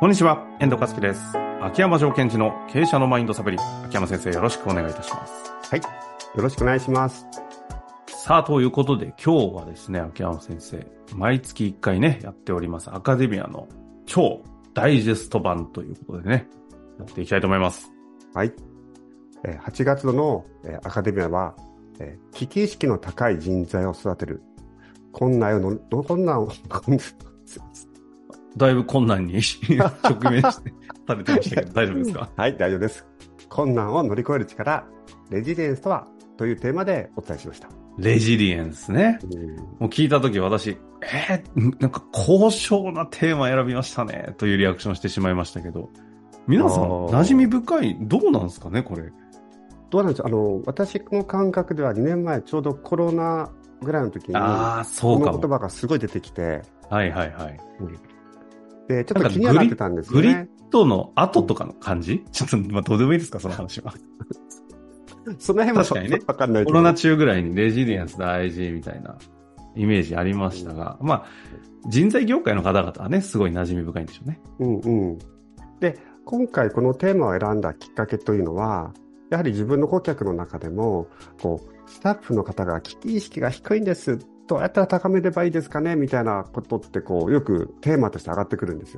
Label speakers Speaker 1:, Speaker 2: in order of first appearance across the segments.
Speaker 1: こんにちは、遠藤和樹です。秋山城賢治の経営者のマインドサプリ。秋山先生、よろしくお願いいたします。
Speaker 2: はい。よろしくお願いします。
Speaker 1: さあ、ということで今日はですね、秋山先生、毎月1回ね、やっておりますアカデミアの超ダイジェスト版ということでね、やっていきたいと思います。
Speaker 2: はい。8月のアカデミアは、危機意識の高い人材を育てる。困難を
Speaker 1: だいぶ困難に直面してされてましたけど、大丈夫ですか？
Speaker 2: はい、大丈夫です。困難を乗り越える力、レジリエンスとはというテーマでお伝えしました。
Speaker 1: レジリエンスね。もう聞いたとき私、なんか高尚なテーマ選びましたね、というリアクションしてしまいましたけど、皆さん、馴染み深い、どうなんですかね、これ。
Speaker 2: どうなんでしょう。私の感覚では2年前、ちょうどコロナぐらいの時に、
Speaker 1: そうかも。
Speaker 2: この言葉がすごい出てきて、
Speaker 1: はいはいはい。
Speaker 2: で、ちょっと気にはなってたんですよね。
Speaker 1: グリッドの後とかの感じ、ちょっと、どうでもいいですか、その話は。
Speaker 2: その辺も
Speaker 1: 確かにね、
Speaker 2: わかんないけど。
Speaker 1: コロナ中ぐらいにレジリエンス大事みたいなイメージありましたが、人材業界の方々はね、すごい馴染み深いんでしょうね。
Speaker 2: で、今回このテーマを選んだきっかけというのは、やはり自分の顧客の中でも、スタッフの方が危機意識が低いんです。どうやったら高めればいいですかねみたいなことってよくテーマとして上がってくるんですよ。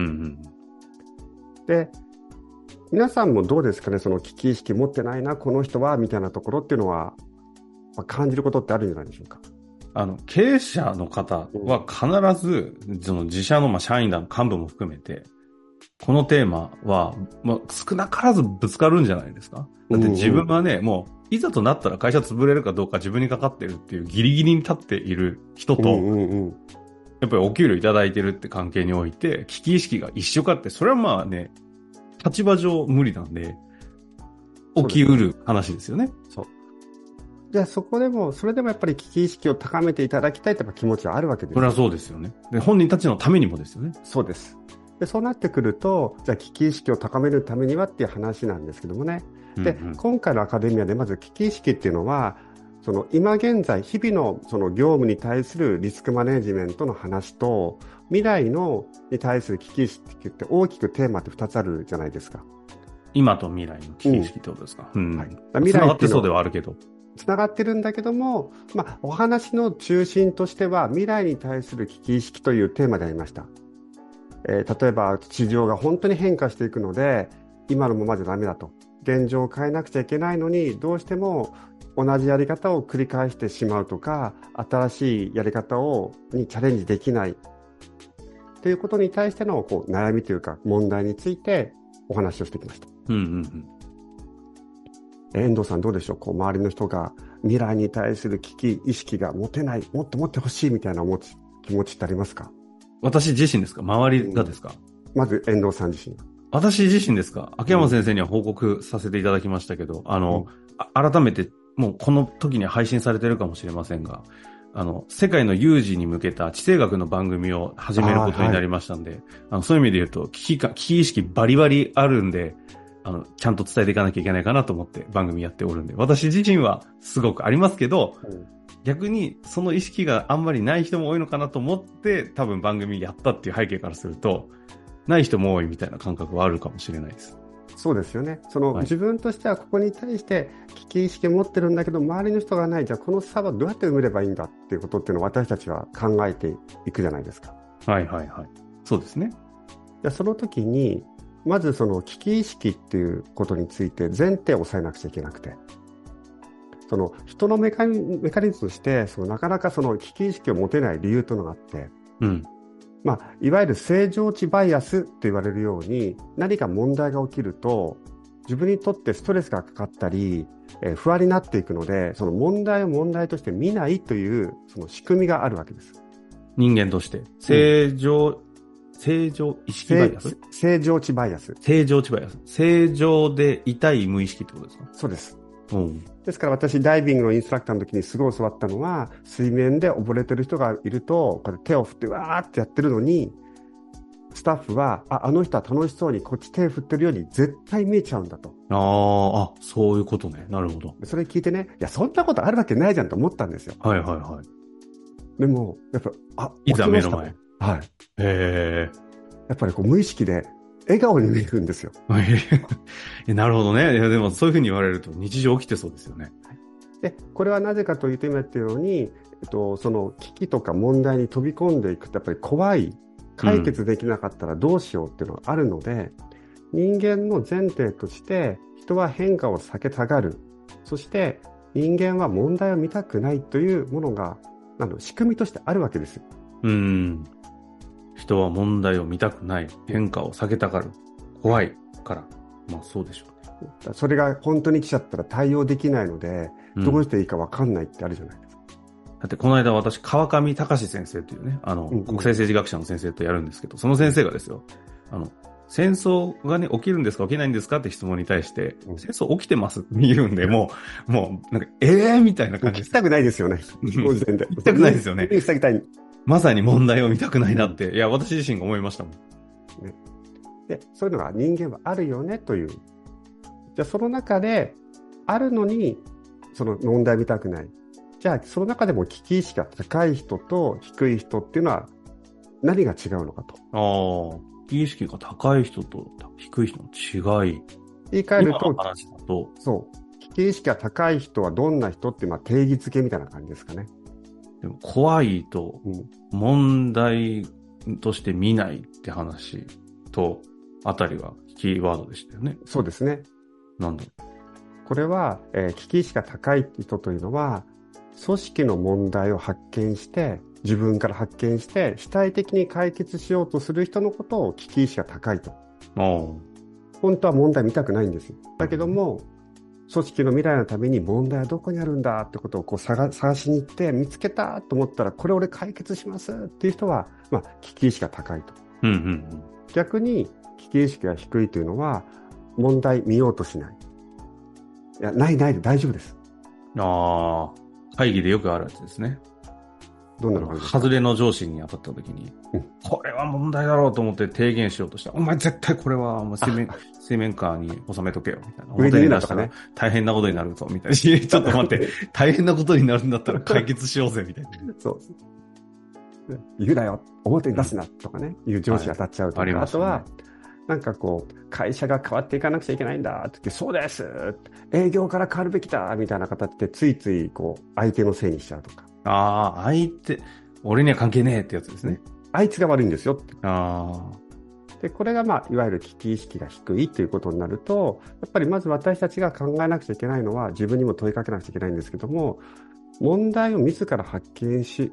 Speaker 2: で、皆さんもどうですかね、その危機意識持ってないな、この人は、みたいなところっていうのは、感じることってあるんじゃないでしょうか。
Speaker 1: 経営者の方は必ず、その自社の社員団の幹部も含めて、このテーマは、少なからずぶつかるんじゃないですか。だって自分はね、もう、いざとなったら会社潰れるかどうか自分にかかってるっていうギリギリに立っている人と、やっぱりお給料いただいてるって関係において、危機意識が一緒かって、それは立場上無理なんで、起きうる話ですよね。
Speaker 2: そう。じゃあそれでもやっぱり危機意識を高めていただきたいという気持ちはあるわけです。
Speaker 1: それはそうですよね。で、本人たちのためにもですよね。
Speaker 2: そうです。で、そうなってくると、じゃあ危機意識を高めるためにはっていう話なんですけどもね。で、今回のアカデミアでまず危機意識っていうのは、その今現在、日々のその業務に対するリスクマネジメントの話と、未来に対する危機意識って大きくテーマって2つあるじゃないですか。
Speaker 1: 今と未来の危機意識ってことですか。
Speaker 2: 未来
Speaker 1: 繋がってそうではあるけど。
Speaker 2: 繋がってるんだけども、お話の中心としては未来に対する危機意識というテーマでありました。例えば市場が本当に変化していくので、今のままじゃダメだと。現状を変えなくちゃいけないのに、どうしても同じやり方を繰り返してしまうとか、新しいやり方にチャレンジできないということに対しての悩みというか問題についてお話をしてきました。遠藤さんどうでしょう。周りの人が未来に対する危機意識が持てない、もっと持ってほしいみたいな気持ちってありますか？
Speaker 1: 私自身ですか？周りがですか？
Speaker 2: まず遠藤さん自身。
Speaker 1: 私自身ですか？秋山先生には報告させていただきましたけど、改めてもうこの時に配信されてるかもしれませんが、世界の有事に向けた地政学の番組を始めることになりましたんで、そういう意味で言うと危機意識バリバリあるんで、ちゃんと伝えていかなきゃいけないかなと思って番組やっておるんで、私自身はすごくありますけど、逆にその意識があんまりない人も多いのかなと思って多分番組やったっていう背景からすると、ない人も多いみたいな感覚はあるかもしれないです。
Speaker 2: そうですよね。自分としてはここに対して危機意識を持ってるんだけど、周りの人がない。じゃあこの差はどうやって埋めればいいんだっていうことっていうのを私たちは考えていくじゃないですか。
Speaker 1: そうですね。
Speaker 2: じゃあその時に、まずその危機意識っていうことについて前提を押さえなくちゃいけなくて、その人のメカニズムとして、なかなかその危機意識を持てない理由というのがあって、いわゆる正常値バイアスと言われるように、何か問題が起きると自分にとってストレスがかかったり、不安になっていくので、その問題を問題として見ないというその仕組みがあるわけです。
Speaker 1: 人間として正常意識バイアス、
Speaker 2: 正常値バイアス、
Speaker 1: 正常でいたい無意識ってことですか？
Speaker 2: そうです。ですから私ダイビングのインストラクターの時にすごい教わったのは、水面で溺れてる人がいるとこうやって手を振ってわーってやってるのに、スタッフはあの人は楽しそうにこっち手振ってるように絶対見えちゃうんだと。
Speaker 1: そういうことね。なるほど。
Speaker 2: それ聞いてね、いやそんなことあるわけないじゃんと思ったんですよ。
Speaker 1: で
Speaker 2: もやっぱ
Speaker 1: いざ目の前。
Speaker 2: やっぱりこう無意識で笑顔に見えるんですよ。
Speaker 1: なるほどね。いや、でもそういうふうに言われると日常起きてそうですよね。
Speaker 2: で、これはなぜかというと、今言ったように、その危機とか問題に飛び込んでいくとやっぱり怖い、解決できなかったらどうしようっていうのがあるので、人間の前提として人は変化を避けたがる。そして人間は問題を見たくないというものが仕組みとしてあるわけですよ。
Speaker 1: 人は問題を見たくない。変化を避けたがる。怖いから。まあそうでしょう
Speaker 2: ね。それが本当に来ちゃったら対応できないので、どうしていいか分かんないってあるじゃないですか。
Speaker 1: だってこの間私、川上隆先生というね、国際政治学者の先生とやるんですけど、その先生がですよ、戦争がね、起きるんですか起きないんですかって質問に対して、戦争起きてますって言うんで、もう、なんか、みたいな感じです。
Speaker 2: 聞きたくないですよね。
Speaker 1: 聞きたくないですよね。
Speaker 2: 防ぎたい。
Speaker 1: まさに問題を見たくないなって、いや、私自身が思いましたもん。
Speaker 2: ね、で、そういうのが人間はあるよねという。じゃあその中で、あるのに、その問題見たくない。じゃあその中でも危機意識が高い人と低い人っていうのは何が違うのかと。
Speaker 1: 危機意識が高い人と低い人の違い。
Speaker 2: 言い換えると、
Speaker 1: 今の話だと、
Speaker 2: そう。危機意識が高い人はどんな人っていう定義付けみたいな感じですかね。
Speaker 1: でも怖いと問題として見ないって話とあたりがキーワードでしたよね。
Speaker 2: そうですね。
Speaker 1: なんだろ
Speaker 2: う。これは、危機意識が高い人というのは、組織の問題を発見して、自分から発見して、主体的に解決しようとする人のことを危機意識が高いと。本当は問題見たくないんですよ。だけども、組織の未来のために問題はどこにあるんだってことをこう探しに行って見つけたと思ったら、これ俺解決しますっていう人は、危機意識が高いと。逆に危機意識が低いというのは、問題見ようとしない。いや、ないで大丈夫です。
Speaker 1: 会議でよくあるやつですね。
Speaker 2: どんな感じですか？
Speaker 1: 外れの上司に当たった時に、これは問題だろうと思って提言しようとしたら、お前絶対これは水面下に収めとけよ、みたいな。表に出したら大変なことになるぞ、みたいな。ちょっと待って、大変なことになるんだったら解決しようぜ、みたいな。
Speaker 2: そう。言うなよ、表に出すな、とかね、いう上司が当たっちゃうとか、あとは、なんかこう、会社が変わっていかなくちゃいけないんだって言って、そうです営業から変わるべきだみたいな形でついついこう、相手のせいにしちゃうとか。
Speaker 1: 相手、俺には関係ねえってやつですね。
Speaker 2: あいつが悪いんですよって。で、これがいわゆる危機意識が低いということになると、やっぱりまず私たちが考えなくちゃいけないのは、自分にも問いかけなくちゃいけないんですけども、問題を自ら発見して、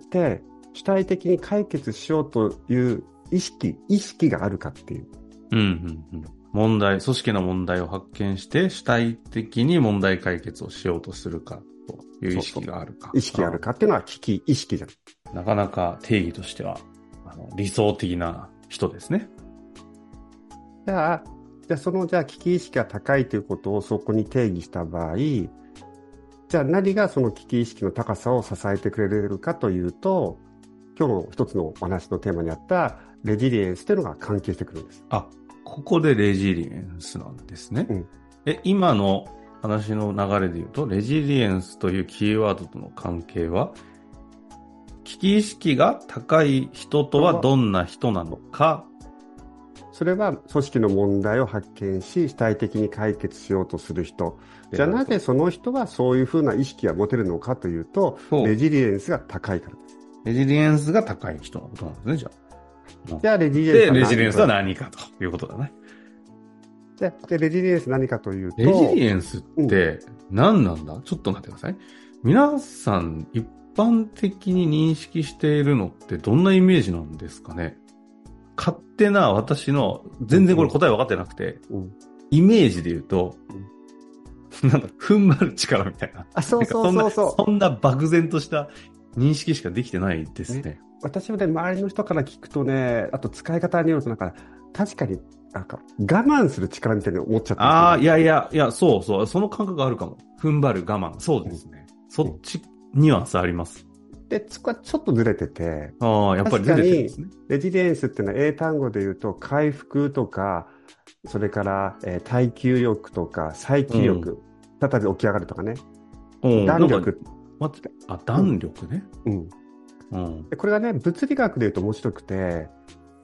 Speaker 2: 主体的に解決しようという意識があるかっていう。
Speaker 1: 組織の問題を発見して、主体的に問題解決をしようとするかという意識があるか。
Speaker 2: 意識があるかっていうのは危機意識じゃん。
Speaker 1: なかなか定義としては、理想的な人ですね。
Speaker 2: じゃあ危機意識が高いということをそこに定義した場合、じゃあ何がその危機意識の高さを支えてくれるかというと、今日の一つのお話のテーマにあったレジリエンスというのが関係してくるんです。
Speaker 1: ここでレジリエンスなんですね。今の話の流れで言うと、レジリエンスというキーワードとの関係は、危機意識が高い人とはどんな人なのか。
Speaker 2: それは組織の問題を発見し、主体的に解決しようとする人。じゃあなぜその人はそういうふうな意識が持てるのかというと、レジリエンスが高いからです。
Speaker 1: レジリエンスが高い人のことなんですね、じゃあ。
Speaker 2: じゃあレジ
Speaker 1: リエンスは何かということだね。
Speaker 2: でレジリエンス何かというと。
Speaker 1: レジリエンスって何なんだ、ちょっと待ってください。皆さん一般的に認識しているのってどんなイメージなんですかね。勝手な私の、全然これ答え分かってなくて、イメージで言うと、なんか踏ん張る力みたいな。
Speaker 2: そう。
Speaker 1: そんな漠然とした認識しかできてないですね。
Speaker 2: 私もね、周りの人から聞くとね、あと使い方によると確かに我慢する力みたいに思っちゃったんです
Speaker 1: よ。いや、そう、その感覚あるかも。踏ん張る我慢。そうですね。そっち、ニュアンスあります。
Speaker 2: で、そこはちょっとずれてて。
Speaker 1: やっぱりずれてるんですね。
Speaker 2: レジリエンスっていうのは英単語で言うと、回復とか、それから、耐久力とか、再起力、再び起き上がるとかね。弾力。
Speaker 1: 弾力ね。
Speaker 2: これがね、物理学で言うと面白くて、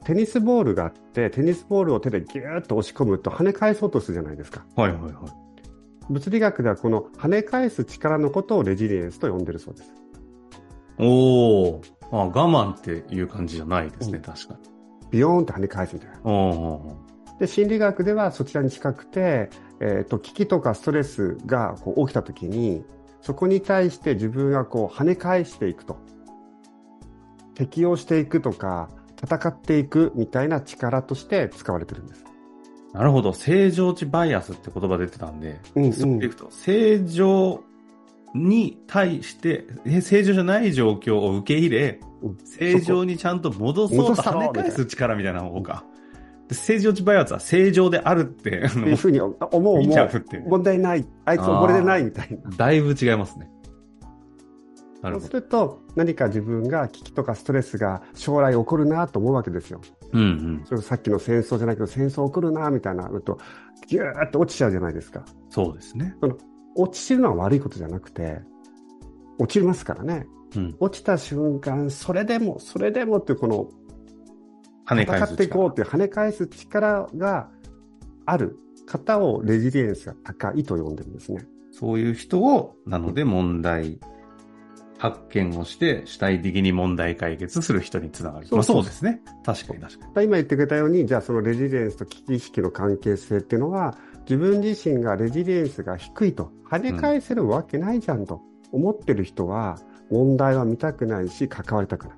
Speaker 2: テニスボールがあって、テニスボールを手でギューッと押し込むと跳ね返そうとするじゃないですか。
Speaker 1: はいはいはい。
Speaker 2: 物理学ではこの跳ね返す力のことをレジリエンスと呼んでるそうです。
Speaker 1: おー。我慢っていう感じじゃないですね、確かに。
Speaker 2: ビヨーンって跳ね返すみたいな。で、心理学ではそちらに近くて、危機とかストレスがこう起きたときに、そこに対して自分がこう跳ね返していくと。適応していくとか、戦っていくみたいな力として使われてるんです。
Speaker 1: なるほど。正常値バイアスって言葉出てたんで、そういくと、正常に対して、正常じゃない状況を受け入れ、正常にちゃんと戻そうと跳ね返す力みたいな方が。正常値バイアスは正常であるって、
Speaker 2: いうふうに思う。問題ない。あいつ溺れてないみたいな。
Speaker 1: だいぶ違いますね。
Speaker 2: そうすると、何か自分が危機とかストレスが将来起こるなと思うわけですよ。それさっきの戦争じゃないけど、戦争起こるなみたいなのと、ギューッと落ちちゃうじゃないですか。
Speaker 1: そうですね。
Speaker 2: 落ちるのは悪いことじゃなくて、落ちますからね。落ちた瞬間、それでもっていうこの、戦っていこうっていう跳ね返す力がある方をレジリエンスが高いと呼んでるんですね。
Speaker 1: そういう人を、なので問題発見をして主体的に問題解決する人につながる。そうですね。確かに。
Speaker 2: 今言ってくれたように、じゃあそのレジリエンスと危機意識の関係性っていうのは、自分自身がレジリエンスが低いと、跳ね返せるわけないじゃんと思ってる人は、問題は見たくないし、関わりたくない。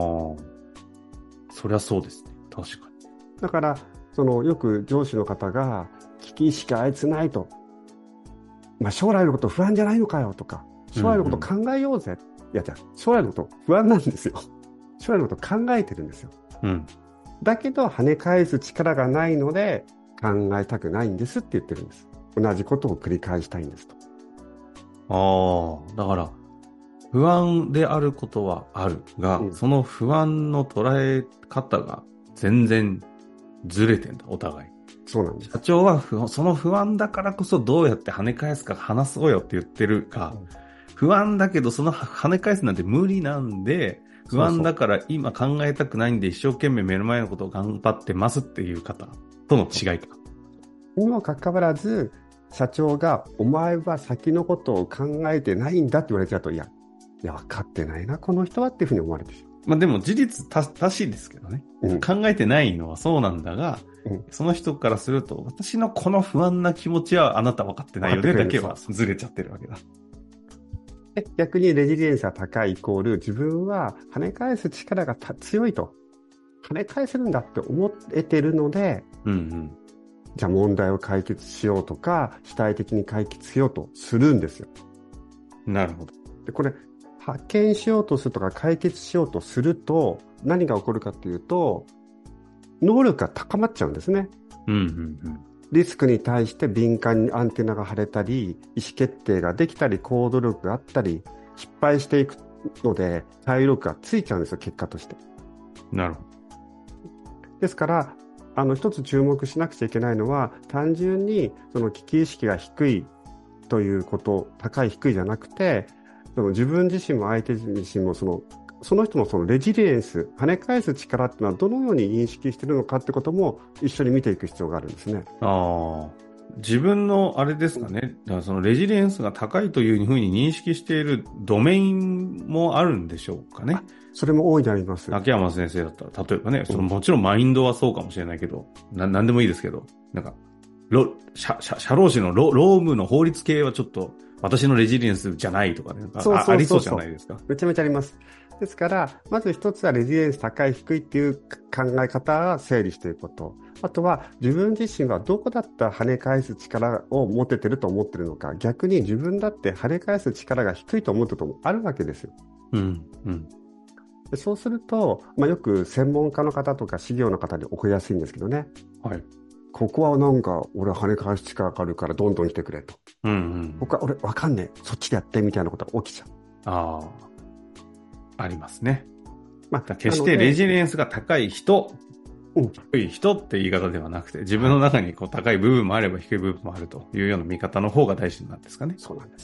Speaker 1: そりゃそうですね。確かに。
Speaker 2: だから、よく上司の方が、危機意識あいつないと。将来のこと不安じゃないのかよとか、将来のこと考えようぜ。いや、じゃあ、将来のこと不安なんですよ。将来のこと考えてるんですよ。だけど、跳ね返す力がないので、考えたくないんですって言ってるんです。同じことを繰り返したいんです
Speaker 1: と。だから、不安であることはあるが、その不安の捉え方が全然ずれてんだ、お互い。
Speaker 2: そうなんです。
Speaker 1: 社長はその不安だからこそどうやって跳ね返すか話そうよって言ってるか、不安だけどその跳ね返すなんて無理なんで、不安だから今考えたくないんで一生懸命目の前のことを頑張ってますっていう方との違いか。
Speaker 2: にもかかわらず、社長がお前は先のことを考えてないんだって言われちゃうと、いや、分かってないな、この人はっていうふうに思われてしまう。
Speaker 1: でも事実正しいですけどね。考えてないのはそうなんだが、その人からすると、私のこの不安な気持ちはあなた分かってないよねだけはずれちゃってるわけだ。
Speaker 2: 逆にレジリエンスが高いイコール、自分は跳ね返す力が強いと。跳ね返せるんだって思えてるので、じゃあ問題を解決しようとか、主体的に解決しようとするんですよ。
Speaker 1: なるほど。
Speaker 2: で、これ、発見しようとするとか解決しようとすると、何が起こるかっていうと、能力が高まっちゃうんですね。リスクに対して敏感にアンテナが張れたり、意思決定ができたり、行動力があったり、失敗していくので、対応力がついちゃうんですよ、結果として。
Speaker 1: なるほど。
Speaker 2: ですから、一つ注目しなくちゃいけないのは、単純にその危機意識が低いということ、高い低いじゃなくて、自分自身も相手自身もその人のそのレジリエンス、跳ね返す力っていうのはどのように認識しているのかってことも一緒に見ていく必要があるんですね。
Speaker 1: 自分のあれですかね。だからそのレジリエンスが高いというふうに認識しているドメインもあるんでしょうかね。
Speaker 2: それも大いにあります。
Speaker 1: 秋山先生だったら、例えばね、もちろんマインドはそうかもしれないけど、なんでもいいですけど、なんか、社労士の労務の法律系はちょっと私のレジリエンスじゃないとかね、ありそうじゃないですか。
Speaker 2: めちゃめちゃあります。ですから、まず一つはレジリエンス高い低いっていう考え方を整理していくこと。あとは自分自身はどこだったら跳ね返す力を持ててると思ってるのか、逆に自分だって跳ね返す力が低いと思ってるともあるわけですよ。でそうすると、よく専門家の方とか事業の方に起こりやすいんですけどね。ここはなんか俺は跳ね返す力があるからどんどん来てくれと。僕は俺わかんねえ。そっちでやってみたいなことが起きちゃう。
Speaker 1: ありますね。決してレジリエンスが高い人、低い人って言い方ではなくて、自分の中に高い部分もあれば低い部分もあるというような見方の方が大事なんですかね。
Speaker 2: そうなんです。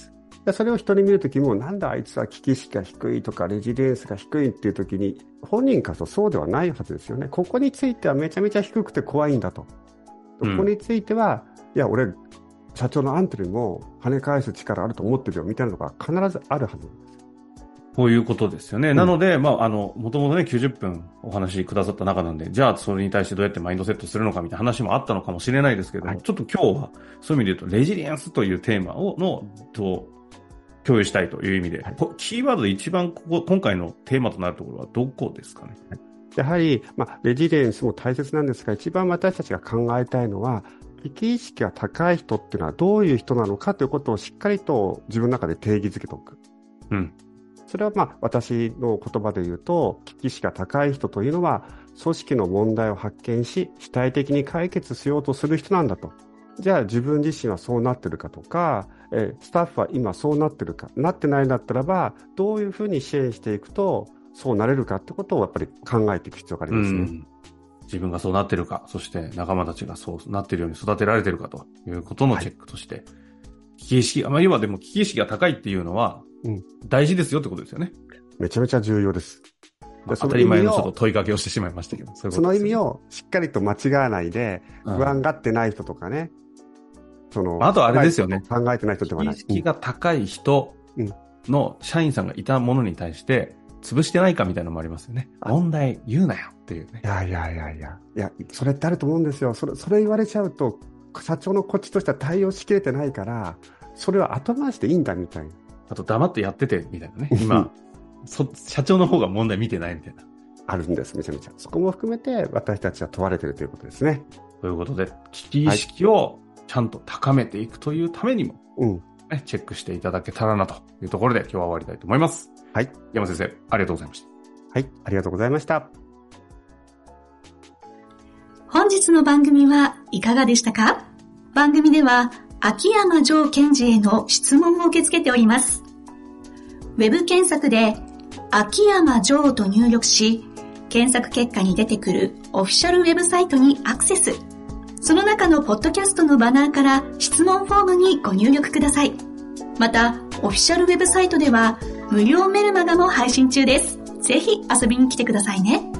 Speaker 2: でそれを人に見るときも、なんだあいつは危機意識が低いとか、レジリエンスが低いっていうときに、本人からそうではないはずですよね。ここについてはめちゃめちゃ低くて怖いんだと。ここについては、いや、俺、社長のあんたにも跳ね返す力あると思ってるよ、みたいなのが必ずあるはずです。
Speaker 1: こういうことですよね。なので、もともとね、90分お話しくださった中なんで、じゃあそれに対してどうやってマインドセットするのかみたいな話もあったのかもしれないですけども、ちょっと今日はそういう意味で言うと、レジリエンスというテーマと共有したいという意味で、キーワードで一番今回のテーマとなるところはどこですかね。
Speaker 2: やはり、レジリエンスも大切なんですが、一番私たちが考えたいのは、危機意識が高い人っていうのはどういう人なのかということをしっかりと自分の中で定義づけておく。それは私の言葉で言うと、危機意識が高い人というのは、組織の問題を発見し、主体的に解決しようとする人なんだと。じゃあ自分自身はそうなってるかとか、スタッフは今そうなってるか、なってないんだったらば、どういうふうに支援していくと、そうなれるかってことをやっぱり考えていく必要がありますね。
Speaker 1: 自分がそうなってるか、そして仲間たちがそうなってるように育てられてるかということのチェックとして、危機意識、要はでも危機意識が高いっていうのは、大事ですよってことですよね。
Speaker 2: めちゃめちゃ重要です。
Speaker 1: 当たり前のちょっと問いかけをしてしまいましたけど、
Speaker 2: その意味をしっかりと間違わないで、不安がってない人とかね、
Speaker 1: あとあれですよね。
Speaker 2: 考えてない人ではない。
Speaker 1: 危機意識が高い人の社員さんがいたものに対して、潰してないかみたいなのもありますよね。問題言うなよっていうね。
Speaker 2: いや、それってあると思うんですよ。それ言われちゃうと、社長のこっちとしては対応しきれてないから、それは後回しでいいんだみたいな。
Speaker 1: あと黙ってやっててみたいなね。今、社長の方が問題見てないみたいな。
Speaker 2: あるんです、めちゃめちゃ。そこも含めて私たちは問われているということですね。
Speaker 1: ということで、危機意識をちゃんと高めていくというためにも、チェックしていただけたらなというところで今日は終わりたいと思います。
Speaker 2: はい。
Speaker 1: 山先生、ありがとうございました。
Speaker 2: はい、ありがとうございました。
Speaker 3: 本日の番組はいかがでしたか？番組では秋山城賢治への質問を受け付けております。ウェブ検索で秋山城と入力し、検索結果に出てくるオフィシャルウェブサイトにアクセス。その中のポッドキャストのバナーから質問フォームにご入力ください。また、オフィシャルウェブサイトでは無料メルマガも配信中です。ぜひ遊びに来てくださいね。